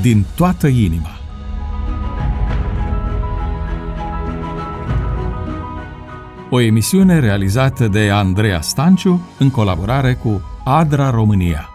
din toată inima. O emisiune realizată de Andreea Stanciu în colaborare cu ADRA România.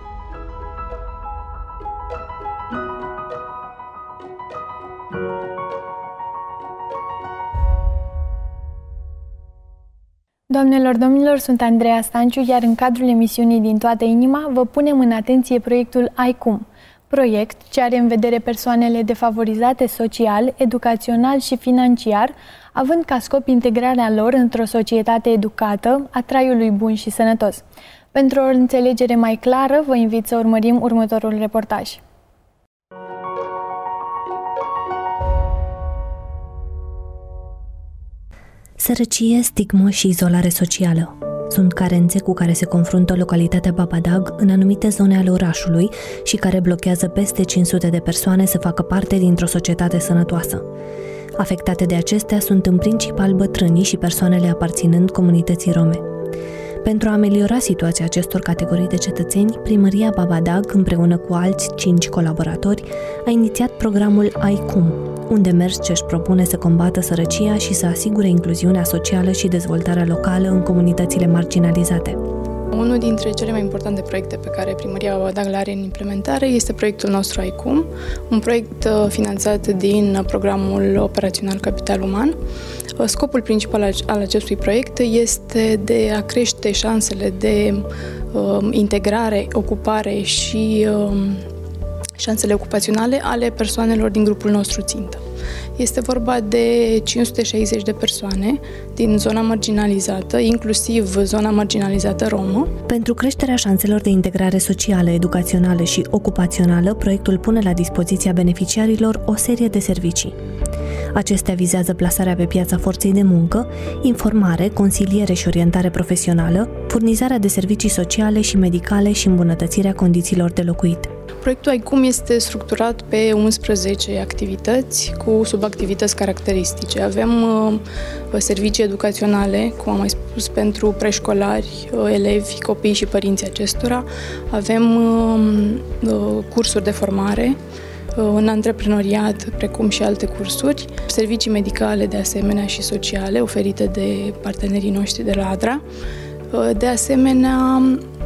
Doamnelor, domnilor, sunt Andreea Stanciu, iar în cadrul emisiunii Din toată inima vă punem în atenție proiectul Ai-Cum, proiect ce are în vedere persoanele defavorizate social, educațional și financiar, având ca scop integrarea lor într-o societate educată, a traiului bun și sănătos. Pentru o înțelegere mai clară, vă invit să urmărim următorul reportaj. Sărăcie, stigmă și izolare socială sunt carențe cu care se confruntă localitatea Babadag în anumite zone ale orașului și care blochează peste 500 de persoane să facă parte dintr-o societate sănătoasă. Afectate de acestea sunt în principal bătrânii și persoanele aparținând comunității rome. Pentru a ameliora situația acestor categorii de cetățeni, Primăria Babadag, împreună cu alți 5 colaboratori, a inițiat programul Ai-Cum, un demers ce își propune să combată sărăcia și să asigure incluziunea socială și dezvoltarea locală în comunitățile marginalizate. Unul dintre cele mai importante proiecte pe care Primăria Babadag le are în implementare este proiectul nostru Ai-Cum, un proiect finanțat din programul operațional Capital Uman. Scopul principal al acestui proiect este de a crește șansele de integrare, ocupare și șansele ocupaționale ale persoanelor din grupul nostru țintă. Este vorba de 560 de persoane din zona marginalizată, inclusiv zona marginalizată romă. Pentru creșterea șanselor de integrare socială, educațională și ocupațională, proiectul pune la dispoziția beneficiarilor o serie de servicii. Acestea vizează plasarea pe piața forței de muncă, informare, consiliere și orientare profesională, furnizarea de servicii sociale și medicale și îmbunătățirea condițiilor de locuit. Proiectul Ai-Cum este structurat pe 11 activități cu subactivități caracteristice. Avem servicii educaționale, cum am mai spus, pentru preșcolari, elevi, copii și părinții acestora. Avem cursuri de formare în antreprenoriat, precum și alte cursuri, servicii medicale de asemenea și sociale oferite de partenerii noștri de la ADRA. De asemenea,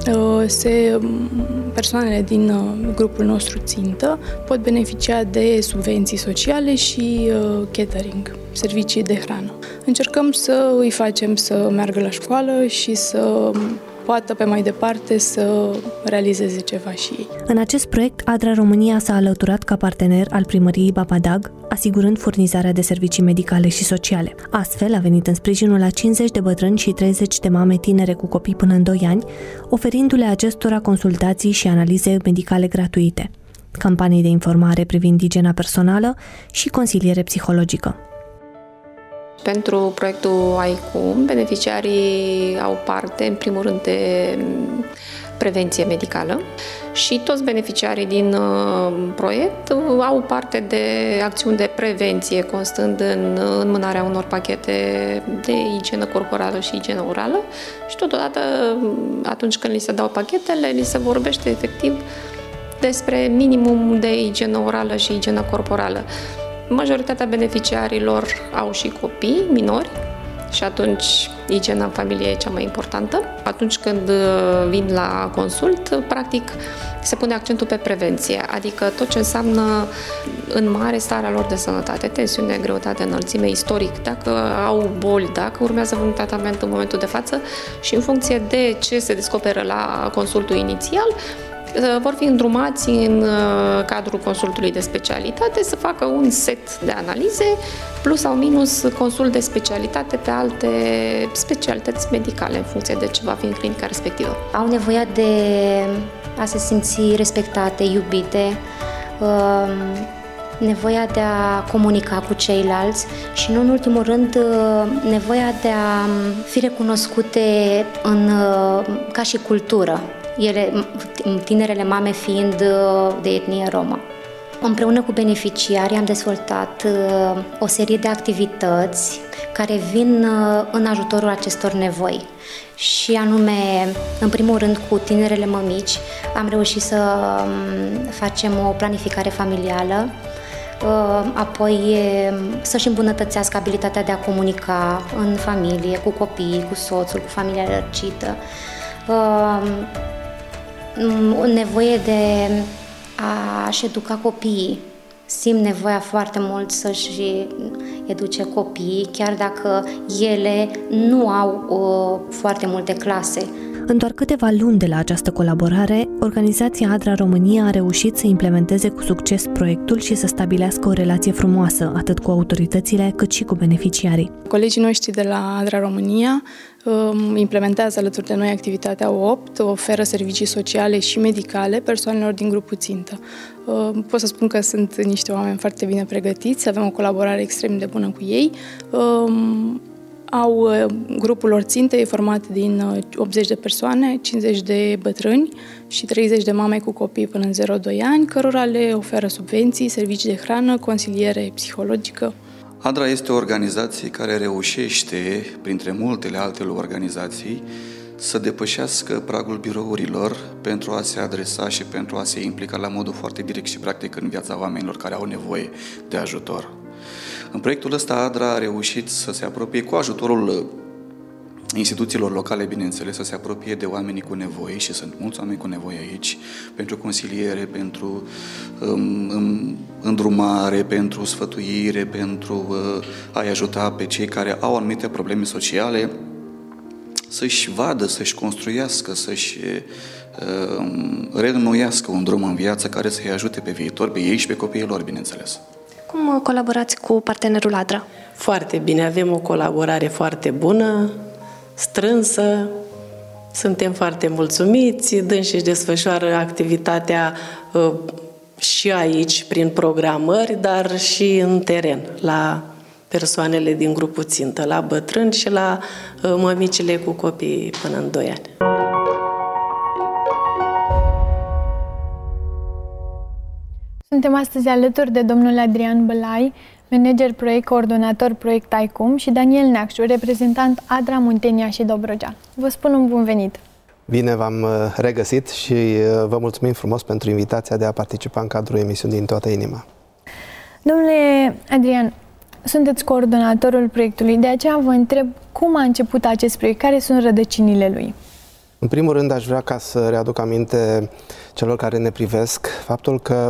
persoanele din grupul nostru țintă pot beneficia de subvenții sociale și catering, servicii de hrană. Încercăm să îi facem să meargă la școală și să poată pe mai departe să realizeze ceva și ei. În acest proiect, ADRA România s-a alăturat ca partener al Primăriei Babadag, asigurând furnizarea de servicii medicale și sociale. Astfel, a venit în sprijinul la 50 de bătrâni și 30 de mame tinere cu copii până în 2 ani, oferindu-le acestora consultații și analize medicale gratuite, campanii de informare privind igiena personală și consiliere psihologică. Pentru proiectul Ai-Cum, beneficiarii au parte, în primul rând, de prevenție medicală și toți beneficiarii din proiect au parte de acțiuni de prevenție, constând în înmânarea unor pachete de igienă corporală și igienă orală și totodată, atunci când li se dau pachetele, li se vorbește efectiv despre minimum de igienă orală și igienă corporală. Majoritatea beneficiarilor au și copii minori și atunci igiena în familie e cea mai importantă. Atunci când vin la consult, practic se pune accentul pe prevenție, adică tot ce înseamnă în mare starea lor de sănătate, tensiune, greutate, înălțime, istoric, dacă au boli, dacă urmează un tratament în momentul de față și în funcție de ce se descoperă la consultul inițial, vor fi îndrumați în cadrul consultului de specialitate să facă un set de analize, plus sau minus consult de specialitate pe alte specialități medicale, în funcție de ce va fi în clinica respectivă. Au nevoie de a se simți respectate, iubite, nevoia de a comunica cu ceilalți și, nu în ultimul rând, nevoia de a fi recunoscute ca și cultură. Tinerele mame fiind de etnie romă. Împreună cu beneficiarii am dezvoltat o serie de activități care vin în ajutorul acestor nevoi. și anume, în primul rând, cu tinerele mămici. Am reușit să facem o planificare familială, apoi să-și îmbunătățească abilitatea de a comunica în familie, cu copiii, cu soțul, cu familia lărgită. Nevoie de a-și educa copiii. Simt nevoia foarte mult să-și educe copiii, chiar dacă ele nu au foarte multe clase. În doar câteva luni de la această colaborare, organizația ADRA România a reușit să implementeze cu succes proiectul și să stabilească o relație frumoasă, atât cu autoritățile, cât și cu beneficiarii. Colegii noștri de la ADRA România implementează alături de noi activitatea 8, oferă servicii sociale și medicale persoanelor din grupul țintă. Pot să spun că sunt niște oameni foarte bine pregătiți, avem o colaborare extrem de bună cu ei. Grupul lor țintă e format din 80 de persoane, 50 de bătrâni și 30 de mame cu copii până în 0-2 ani, cărora le oferă subvenții, servicii de hrană, consiliere psihologică. ADRA este o organizație care reușește, printre multele altele organizații, să depășească pragul birourilor pentru a se adresa și pentru a se implica la modul foarte direct și practic în viața oamenilor care au nevoie de ajutor. În proiectul ăsta, ADRA a reușit să se apropie, cu ajutorul instituțiilor locale, bineînțeles, să se apropie de oamenii cu nevoie, și sunt mulți oameni cu nevoie aici, pentru consiliere, pentru îndrumare, pentru sfătuire, pentru a-i ajuta pe cei care au anumite probleme sociale să-și vadă, să-și construiască, să-și reînnoiască un drum în viață care să-i ajute pe viitor, pe ei și pe copiii lor, bineînțeles. Cum colaborați cu partenerul ADRA? Foarte bine, avem o colaborare foarte bună, strânsă, suntem foarte mulțumiți, dânsii își desfășoară activitatea și aici, prin programări, dar și în teren, la persoanele din grupul țintă, la bătrâni și la mămicile cu copii până în 2 ani. Suntem astăzi alături de domnul Adrian Bălai, manager proiect, coordonator proiect ICUM, și Daniel Neacșu, reprezentant ADRA Muntenia și Dobrogea. Vă spun un bun venit! Bine v-am regăsit și vă mulțumim frumos pentru invitația de a participa în cadrul emisiunii Din Toată Inima. Domnule Adrian, sunteți coordonatorul proiectului, de aceea vă întreb cum a început acest proiect, care sunt rădăcinile lui? În primul rând, aș vrea ca să readuc aminte celor care ne privesc faptul că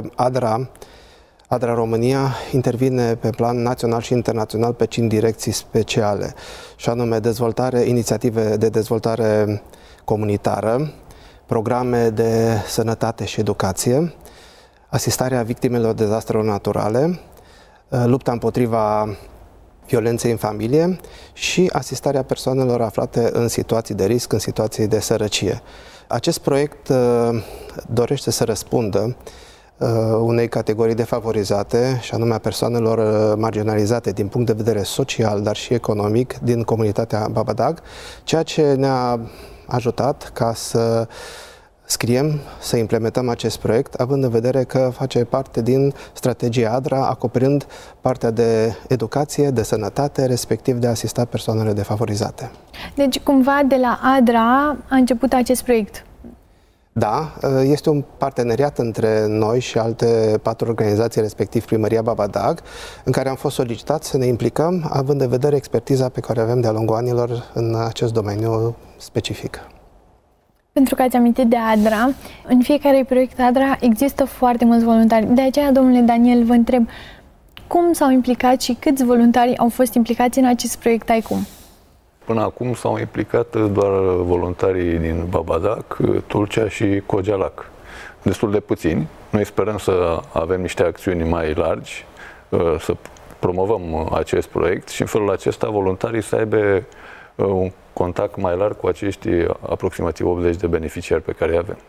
ADRA România intervine pe plan național și internațional pe 5 direcții speciale, și anume inițiative de dezvoltare comunitară, programe de sănătate și educație, asistarea victimelor dezastrelor naturale, lupta împotriva violenței în familie și asistarea persoanelor aflate în situații de risc, în situații de sărăcie. Acest proiect dorește să răspundă unei categorii defavorizate, și anume a persoanelor marginalizate din punct de vedere social, dar și economic, din comunitatea Babadag, ceea ce ne-a ajutat ca să scriem, să implementăm acest proiect, având în vedere că face parte din strategia ADRA, acoperind partea de educație, de sănătate, respectiv de a asista persoanele defavorizate. Deci, cumva, de la ADRA a început acest proiect. Da, este un parteneriat între noi și alte 4 organizații, respectiv Primăria Babadag, în care am fost solicitați să ne implicăm, având în vedere expertiza pe care avem de-a lungul anilor în acest domeniu specific. Pentru că ați amintit de ADRA, în fiecare proiect ADRA există foarte mulți voluntari. De aceea, domnule Daniel, vă întreb, cum s-au implicat și câți voluntari au fost implicați în acest proiect ICUM? Până acum s-au implicat doar voluntarii din Babadag, Tulcea și Cogealac. Destul de puțini. Noi sperăm să avem niște acțiuni mai largi, să promovăm acest proiect și în felul acesta voluntarii să aibă un contact mai larg cu acești aproximativ 80 de beneficiari pe care îi avem.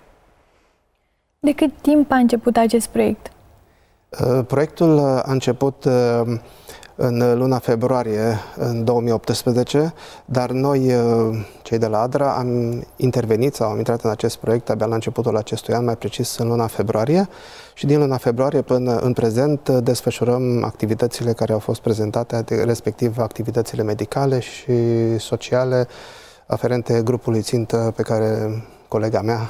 De cât timp a început acest proiect? Proiectul a început în luna februarie în 2018, dar noi, cei de la ADRA, am intervenit sau am intrat în acest proiect abia la începutul acestui an, mai precis în luna februarie, și din luna februarie până în prezent desfășurăm activitățile care au fost prezentate, respectiv activitățile medicale și sociale, aferente grupului țintă pe care colega mea,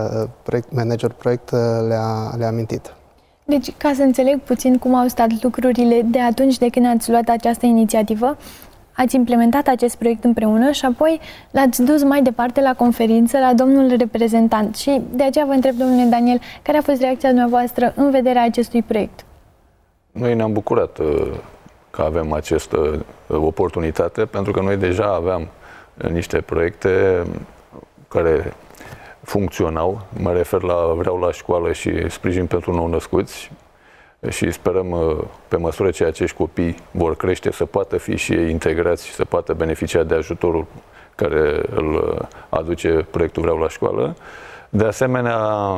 manager proiect, le-a amintit. Deci, ca să înțeleg puțin cum au stat lucrurile de atunci de când ați luat această inițiativă, ați implementat acest proiect împreună și apoi l-ați dus mai departe la conferință la domnul reprezentant. Și de aceea vă întreb, domnule Daniel, care a fost reacția dumneavoastră în vederea acestui proiect? Noi ne-am bucurat că avem această oportunitate, pentru că noi deja aveam niște proiecte care funcționau. Mă refer la Vreau la școală și sprijin pentru nou-născuți și sperăm, pe măsură ce acești copii vor crește, să poată fi și ei integrați și să poată beneficia de ajutorul care îl aduce proiectul Vreau la școală. De asemenea,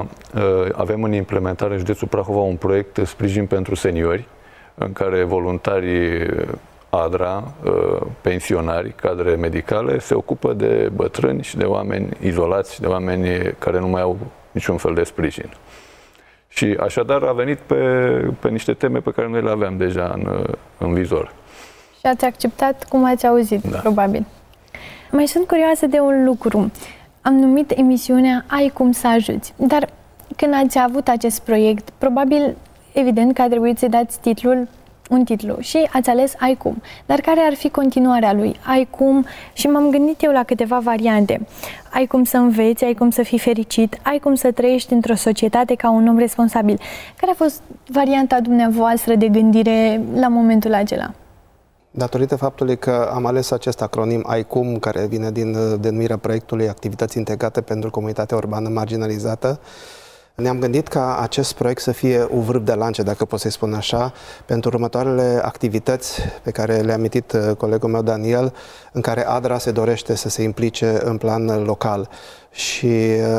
avem în implementare în județul Prahova un proiect sprijin pentru seniori, în care voluntarii ADRA, pensionari, cadre medicale, se ocupă de bătrâni și de oameni izolați, de oameni care nu mai au niciun fel de sprijin. Și așadar a venit pe niște teme pe care noi le aveam deja în vizor. Și ați acceptat cum ați auzit, da. Probabil. Mai sunt curioasă de un lucru. Am numit emisiunea Ai cum să ajuți, dar când ați avut acest proiect, probabil, evident că a trebuit să dați un titlu și ați ales Ai cum. Dar care ar fi continuarea lui? Ai cum, și m-am gândit eu la câteva variante. Ai cum să înveți, ai cum să fii fericit, ai cum să trăiești într-o societate ca un om responsabil. Care a fost varianta dumneavoastră de gândire la momentul acela? Datorită faptului că am ales acest acronim Ai cum, care vine din denumirea proiectului Activități integrate pentru comunitatea urbană marginalizată, ne-am gândit ca acest proiect să fie un vârf de lance, dacă pot să-i spun așa, pentru următoarele activități pe care le-a amintit colegul meu Daniel, în care ADRA se dorește să se implice în plan local. Și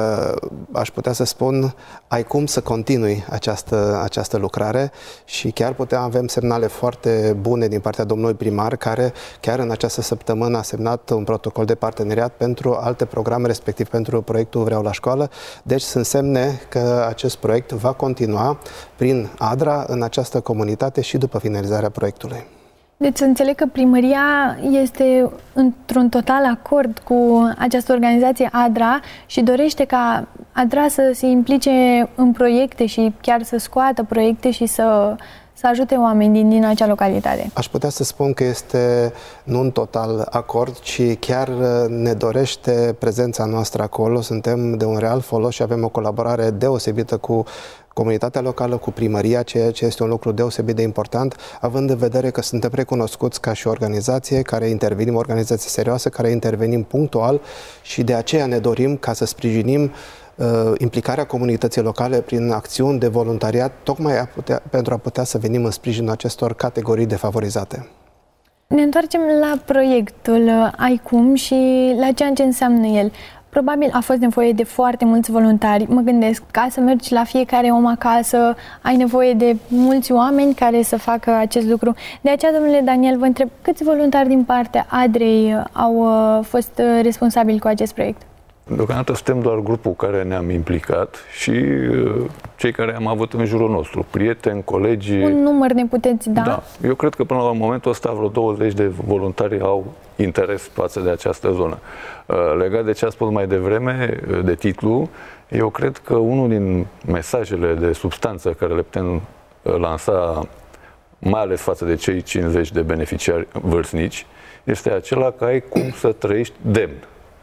aș putea să spun, ai cum să continui această lucrare și chiar avem semnale foarte bune din partea domnului primar, care chiar în această săptămână a semnat un protocol de parteneriat pentru alte programe, respectiv pentru proiectul Vreau la școală. Deci sunt semne că acest proiect va continua prin ADRA în această comunitate și după finalizarea proiectului. Deci să înțeleg că primăria este într-un total acord cu această organizație ADRA și dorește ca ADRA să se implice în proiecte și chiar să scoată proiecte și să ajute oameni din acea localitate. Aș putea să spun că este nu un total acord, ci chiar ne dorește prezența noastră acolo. Suntem de un real folos și avem o colaborare deosebită cu comunitatea locală, cu primăria, ceea ce este un lucru deosebit de important, având în vedere că suntem recunoscuți ca și organizație care intervenim, organizație serioasă, care intervenim punctual și de aceea ne dorim ca să sprijinim implicarea comunității locale prin acțiuni de voluntariat, tocmai pentru a putea să venim în sprijinul acestor categorii defavorizate. Ne întoarcem la proiectul Ai cum și la ceea ce înseamnă el. Probabil a fost nevoie de foarte mulți voluntari. Mă gândesc, ca să mergi la fiecare om acasă, ai nevoie de mulți oameni care să facă acest lucru. De aceea, domnule Daniel, vă întreb, câți voluntari din partea ADREI au fost responsabili cu acest proiect? Deocamdată suntem doar grupul care ne-am implicat și cei care am avut în jurul nostru, prieteni, colegi. Un număr ne puteți da? Da. Eu cred că până la momentul ăsta vreo 20 de voluntari au interes față de această zonă. Legat de ce a spus mai devreme, de titlu, eu cred că unul din mesajele de substanță care le putem lansa, mai ales față de cei 50 de beneficiari vârstnici, este acela că ai cum să trăiești demn.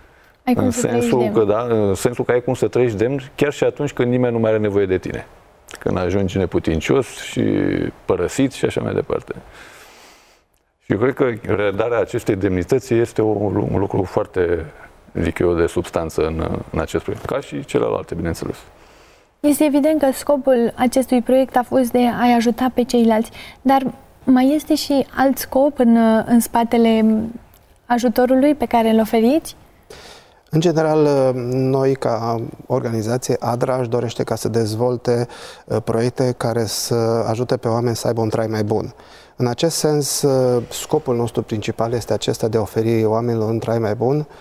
În sensul că ai cum să trăiești demn chiar și atunci când nimeni nu mai are nevoie de tine. Când ajungi neputincios și părăsit și așa mai departe. Și eu cred că redarea acestei demnități este un lucru foarte, zic eu, de substanță în acest proiect, ca și celelalte, bineînțeles. Este evident că scopul acestui proiect a fost de a-i ajuta pe ceilalți, dar mai este și alt scop în spatele ajutorului pe care îl oferiți? În general, noi ca organizație, ADRA își dorește ca să dezvolte proiecte care să ajute pe oameni să aibă un trai mai bun. În acest sens, scopul nostru principal este acesta de a oferi oamenilor un trai mai bun,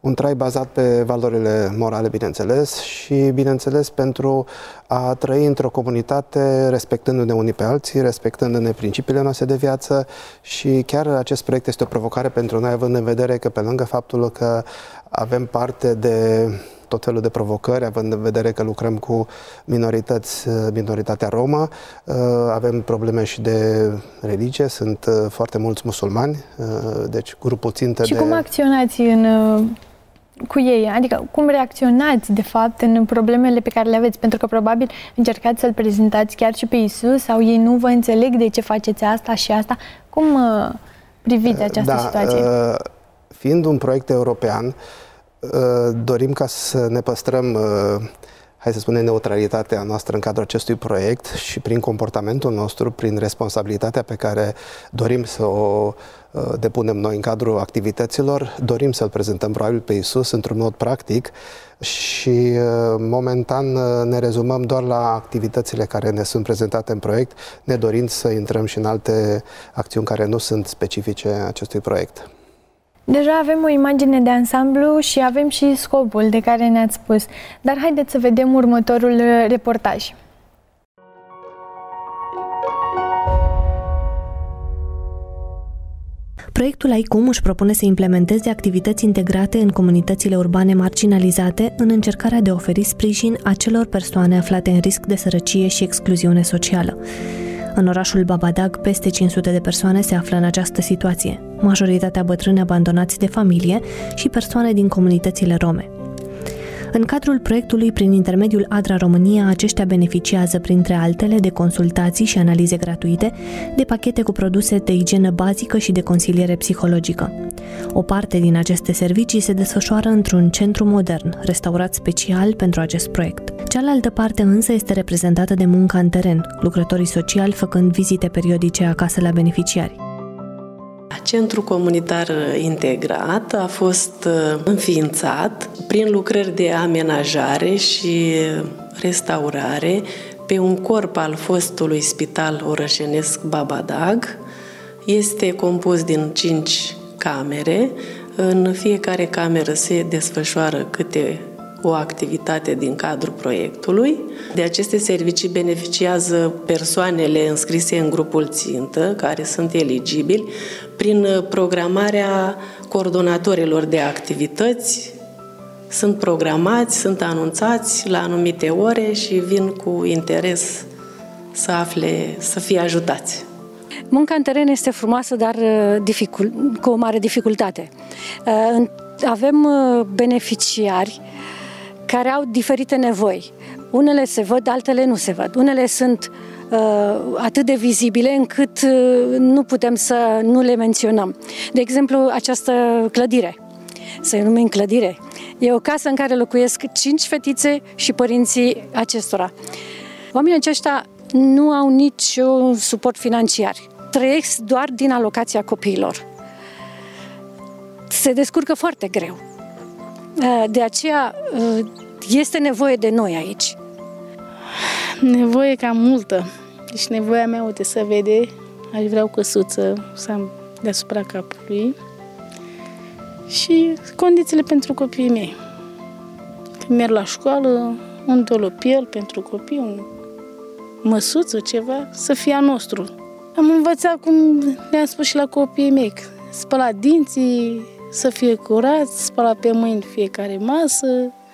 Un trai bazat pe valorile morale, bineînțeles, și, bineînțeles, pentru a trăi într-o comunitate respectându-ne unii pe alții, respectându-ne principiile noastre de viață și chiar acest proiect este o provocare pentru noi, având în vedere că, pe lângă faptul că avem parte de tot felul de provocări, având în vedere că lucrăm cu minoritatea romă, avem probleme și de religie, sunt foarte mulți musulmani, deci grupul țintă și cum acționați cu ei? Adică cum reacționați, de fapt, în problemele pe care le aveți? Pentru că probabil încercați să-L prezentați chiar și pe Iisus sau ei nu vă înțeleg de ce faceți asta și asta. Cum priviți această situație? Fiind un proiect european, dorim ca să ne păstrăm, hai să spunem, neutralitatea noastră în cadrul acestui proiect și prin comportamentul nostru, prin responsabilitatea pe care dorim să o depunem noi în cadrul activităților, dorim să-L prezentăm probabil pe Iisus într-un mod practic și momentan ne rezumăm doar la activitățile care ne sunt prezentate în proiect, ne dorind să intrăm și în alte acțiuni care nu sunt specifice acestui proiect. Deja avem o imagine de ansamblu și avem și scopul de care ne-ați spus, dar haideți să vedem următorul reportaj. Proiectul Aicum își propune să implementeze activități integrate în comunitățile urbane marginalizate în încercarea de a oferi sprijin acelor persoane aflate în risc de sărăcie și excluziune socială. În orașul Babadag, peste 500 de persoane se află în această situație, majoritatea bătrâni abandonați de familie și persoane din comunitățile rome. În cadrul proiectului, prin intermediul ADRA România, aceștia beneficiază, printre altele, de consultații și analize gratuite, de pachete cu produse de igienă bazică și de consiliere psihologică. O parte din aceste servicii se desfășoară într-un centru modern, restaurat special pentru acest proiect. Cealaltă parte însă este reprezentată de munca în teren, lucrătorii sociali făcând vizite periodice acasă la beneficiari. Centrul comunitar integrat a fost înființat prin lucrări de amenajare și restaurare pe un corp al fostului spital orășenesc Babadag. Este compus din 5 camere. În fiecare cameră se desfășoară câte o activitate din cadrul proiectului. De aceste servicii beneficiază persoanele înscrise în grupul țintă, care sunt eligibili, prin programarea coordonatorilor de activități. Sunt programați, sunt anunțați la anumite ore și vin cu interes să fie ajutați. Munca în teren este frumoasă, dar cu o mare dificultate. Avem beneficiari care au diferite nevoi. Unele se văd, altele nu se văd. Unele sunt atât de vizibile încât nu putem să nu le menționăm. De exemplu, această clădire, să-i numim clădire, e o casă în care locuiesc 5 fetițe și părinții acestora. Oamenii aceștia nu au niciun suport financiar. Trăiesc doar din alocația copiilor. Se descurcă foarte greu. De aceea este nevoie de noi aici. Nevoie cam multă. Deci nevoia mea, uite, să vede, aș vrea o căsuță să am deasupra capului și condițiile pentru copiii mei. Când merg la școală, un dolopiel pentru copii, o măsuță, ceva, să fie a nostru. Am învățat, cum le-am spus și la copiii mei, spăla dinții, să fie curați, spăla pe mâini fiecare masă,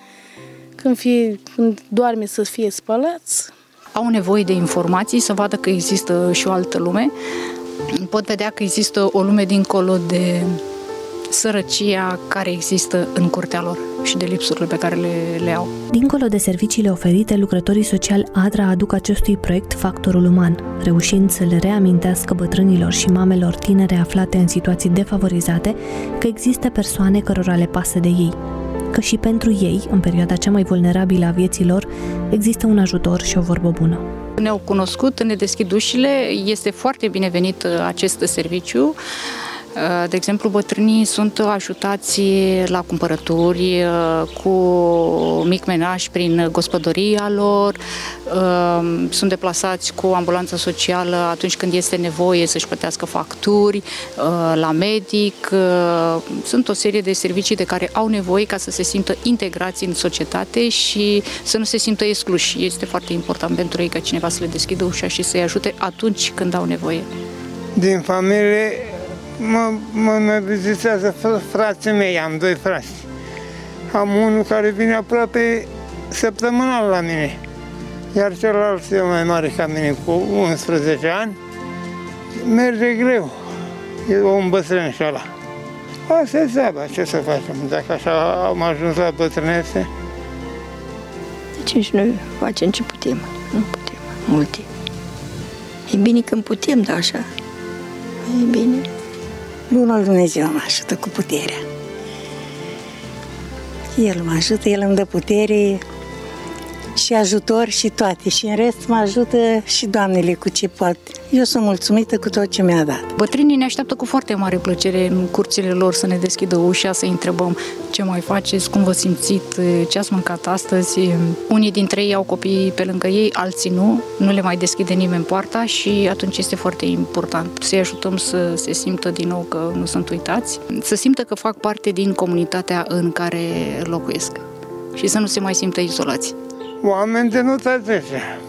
când doarme să fie spălați. Au nevoie de informații, să vadă că există și o altă lume. Pot vedea că există o lume dincolo de sărăcia care există în curtea lor și de lipsurile pe care le au. Dincolo de serviciile oferite, lucrătorii sociali ADRA aduc acestui proiect factorul uman, reușind să le reamintească bătrânilor și mamelor tinere aflate în situații defavorizate că există persoane cărora le pasă de ei, că și pentru ei, în perioada cea mai vulnerabilă a vieții lor, există un ajutor și o vorbă bună. Ne-au cunoscut, ne deschid ușile, este foarte binevenit acest serviciu. De exemplu, bătrânii sunt ajutați la cumpărături, cu mic menaj prin gospodăria lor, sunt deplasați cu ambulanța socială atunci când este nevoie să-și plătească facturi, la medic. Sunt o serie de servicii de care au nevoie ca să se simtă integrați în societate și să nu se simtă excluși. Este foarte important pentru ei ca cineva să le deschidă ușa și să-i ajute atunci când au nevoie. Din familie mă vizitează frații mei, am 2 frați. Am unul care vine aproape săptămânal la mine, iar celălalt e mai mare ca mine, cu 11 ani, merge greu. E un bătrân și ăla. Asta e treaba, ce să facem, dacă așa am ajuns la bătrânețe. Deci noi facem ce putem, nu putem, multe. E bine când putem, dar așa, e bine. Bunul Dumnezeu mă ajută cu puterea. El mă ajută, El îmi dă putere și ajutor și toate. Și în rest mă ajută și Doamnele cu ce poate. Eu sunt mulțumită cu tot ce mi-a dat. Bătrânii ne așteaptă cu foarte mare plăcere în curțile lor să ne deschidă ușa, să-i întrebăm ce mai faceți, cum vă simțiți, ce ați mâncat astăzi. Unii dintre ei au copii pe lângă ei, alții nu le mai deschide nimeni poarta și atunci este foarte important să-i ajutăm să se simtă din nou că nu sunt uitați, să simtă că fac parte din comunitatea în care locuiesc și să nu se mai simtă izolați. Oameni de nu trece.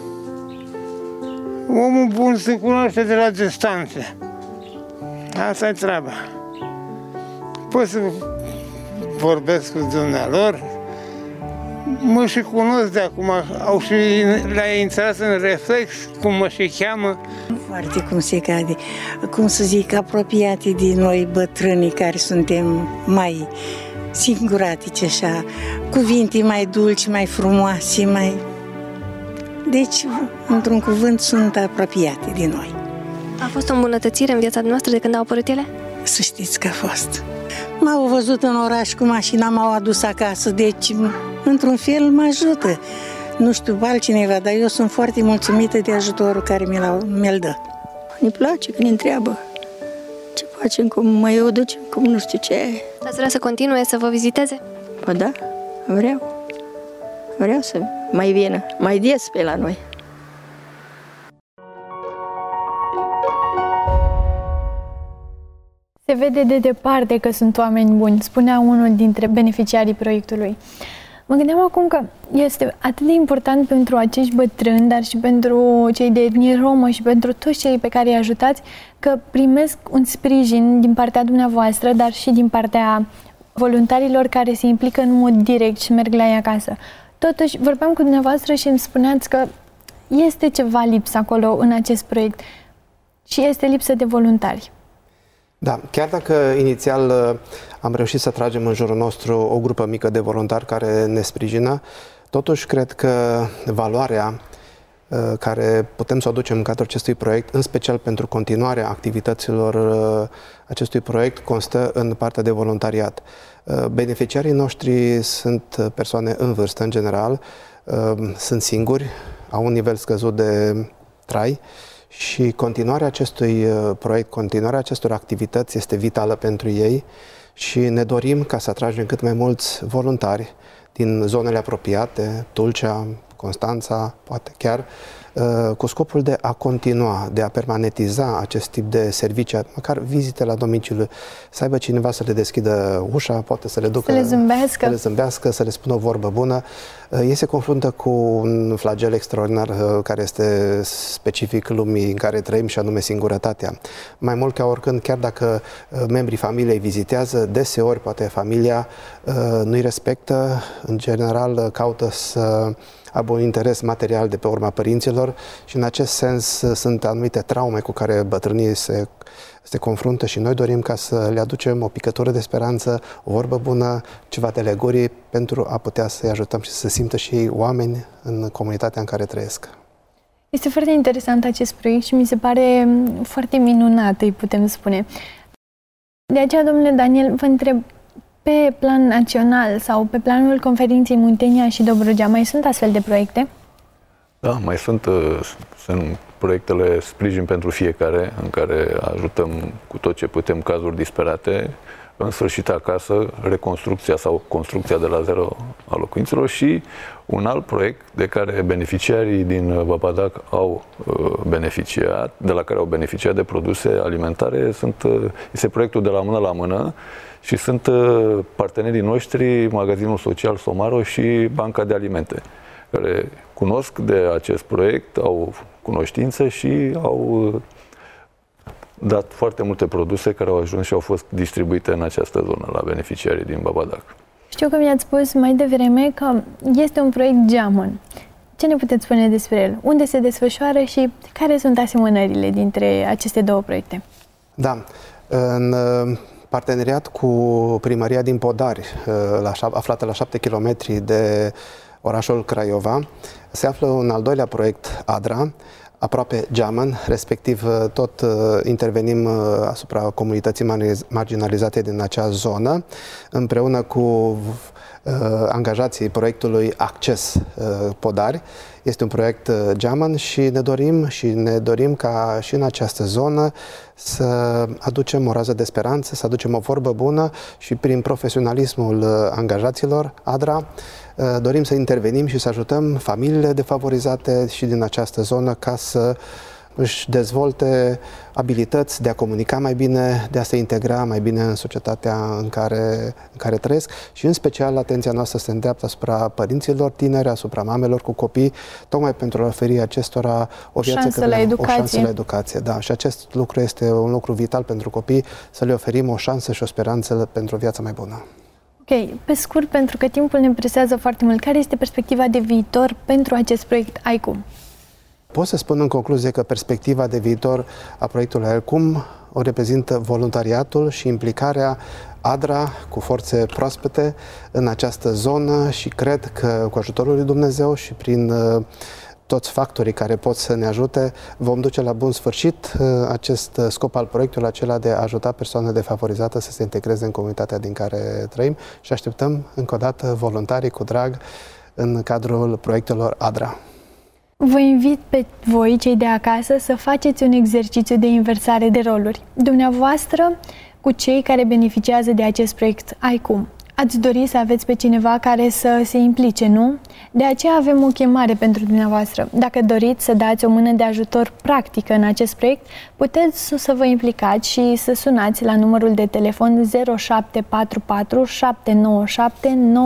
Omul bun se cunoaște de la distanță. Asta e treaba. Pot să vorbesc cu dumnealor, mă și cunosc de acum, au și le-a intrat în reflex, cum mă și cheamă. Foarte cum se cade, cum să zic, apropiate de noi bătrânii care suntem mai singuratici așa, cuvinte mai dulci, mai frumoase, mai... Deci, într-un cuvânt, sunt apropiate de noi. A fost o îmbunătățire în viața noastră de când au apărut ele? Să știți că a fost. M-au văzut în oraș cu mașina, m-au adus acasă, deci, într-un fel, mă ajută. Nu știu altcineva, dar eu sunt foarte mulțumită de ajutorul care mi-l dă. Ne place că ne întreabă ce facem, cum mai o ducem, cum nu știu ce. Ați vrea să continue să vă viziteze? Ba da, vreau să mai vină, mai des pe la noi. Se vede de departe că sunt oameni buni, spunea unul dintre beneficiarii proiectului. Mă gândeam acum că este atât de important pentru acești bătrâni, dar și pentru cei de etnie romă și pentru toți cei pe care îi ajutați, că primesc un sprijin din partea dumneavoastră, dar și din partea voluntarilor care se implică în mod direct și merg la ei acasă. Totuși, vorbeam cu dumneavoastră și îmi spuneați că este ceva lipsă acolo în acest proiect și este lipsă de voluntari. Da, chiar dacă inițial am reușit să tragem în jurul nostru o grupă mică de voluntari care ne sprijină, totuși cred că valoarea care putem să o aducem în cadrul acestui proiect, în special pentru continuarea activităților acestui proiect, constă în partea de voluntariat. Beneficiarii noștri sunt persoane în vârstă, în general, sunt singuri, au un nivel scăzut de trai și continuarea acestui proiect, continuarea acestor activități este vitală pentru ei și ne dorim ca să atragem cât mai mulți voluntari din zonele apropiate, Tulcea, Constanța, poate chiar, cu scopul de a continua, de a permanentiza acest tip de servicii, măcar vizite la domiciliu, să aibă cineva să le deschidă ușa, poate să le ducă, să le zâmbească, să le spună o vorbă bună. Ei se confruntă cu un flagel extraordinar care este specific lumii în care trăim și anume singurătatea. Mai mult ca oricând, chiar dacă membrii familiei vizitează, deseori poate familia nu-i respectă, în general caută să aibă un interes material de pe urma părinților și în acest sens sunt anumite traume cu care bătrânii se confruntă și noi dorim ca să le aducem o picătură de speranță, o vorbă bună, ceva de legorii pentru a putea să-i ajutăm și să simtă și ei oameni în comunitatea în care trăiesc. Este foarte interesant acest proiect și mi se pare foarte minunat, îi putem spune. De aceea, domnule Daniel, vă întreb, pe plan național sau pe planul conferinței Muntenia și Dobrogea, mai sunt astfel de proiecte? Da, mai sunt proiectele Sprijin pentru fiecare, în care ajutăm cu tot ce putem cazuri disperate, În sfârșit acasă, reconstrucția sau construcția de la zero a locuințelor, și un alt proiect de care beneficiarii din Babadac au beneficiat, de la care au beneficiat de produse alimentare, este proiectul De la mână la mână, și sunt partenerii noștri, Magazinul Social Somaro și Banca de Alimente, care cunosc de acest proiect, au cunoștință și au dat foarte multe produse care au ajuns și au fost distribuite în această zonă la beneficiarii din Babadac. Știu că mi-ați spus mai devreme că este un proiect geamăn. Ce ne puteți spune despre el? Unde se desfășoară și care sunt asemănările dintre aceste două proiecte? Da, în parteneriat cu Primăria din Podari, aflată la 7 km de orașul Craiova, se află un al doilea proiect ADRA, aproape geamăn, respectiv tot intervenim asupra comunității marginalizate din acea zonă, împreună cu angajații proiectului Acces Podari. Este un proiect geamăn și ne dorim ca și în această zonă să aducem o rază de speranță, să aducem o vorbă bună și prin profesionalismul angajaților ADRA dorim să intervenim și să ajutăm familiile defavorizate și din această zonă ca să își dezvolte abilități de a comunica mai bine, de a se integra mai bine în societatea în care trăiesc, și în special atenția noastră se îndreaptă asupra părinților tineri, asupra mamelor cu copii, tocmai pentru a oferi acestora o șansă la educație. Da. Și acest lucru este un lucru vital pentru copii, să le oferim o șansă și o speranță pentru o viață mai bună. Ok, pe scurt, pentru că timpul ne presează foarte mult, care este perspectiva de viitor pentru acest proiect AICUM? Pot să spun în concluzie că perspectiva de viitor a proiectului AICUM o reprezintă voluntariatul și implicarea ADRA cu forțe proaspete în această zonă, și cred că cu ajutorul lui Dumnezeu și prin toți factorii care pot să ne ajute, vom duce la bun sfârșit acest scop al proiectului, acela de a ajuta persoane defavorizate să se integreze în comunitatea din care trăim, și așteptăm încă o dată voluntarii cu drag în cadrul proiectelor ADRA. Vă invit pe voi, cei de acasă, să faceți un exercițiu de inversare de roluri. Dumneavoastră cu cei care beneficiază de acest proiect AICUM. Ați dori să aveți pe cineva care să se implice, nu? De aceea avem o chemare pentru dumneavoastră. Dacă doriți să dați o mână de ajutor practică în acest proiect, puteți să vă implicați și să sunați la numărul de telefon 0744 797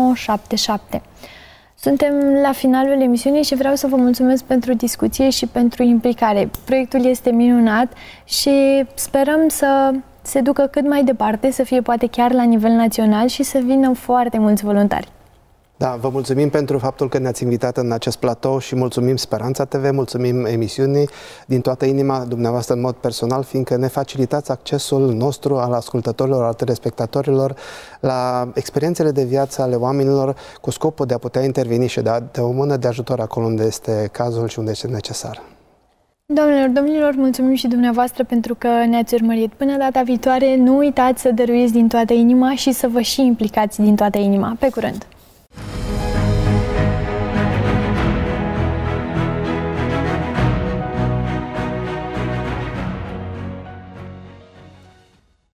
977. Suntem la finalul emisiunii și vreau să vă mulțumesc pentru discuție și pentru implicare. Proiectul este minunat și sperăm să se ducă cât mai departe, să fie poate chiar la nivel național și să vină foarte mulți voluntari. Da, vă mulțumim pentru faptul că ne-ați invitat în acest platou și mulțumim Speranța TV, mulțumim emisiunii din toată inima dumneavoastră în mod personal, fiindcă ne facilitați accesul nostru al ascultătorilor, al telespectatorilor la experiențele de viață ale oamenilor, cu scopul de a putea interveni și de a da o mână de ajutor acolo unde este cazul și unde este necesar. Doamnelor, domnilor, mulțumim și dumneavoastră pentru că ne-ați urmărit. Până data viitoare, nu uitați să dăruiți din toată inima și să vă și implicați din toată inima. Pe curând!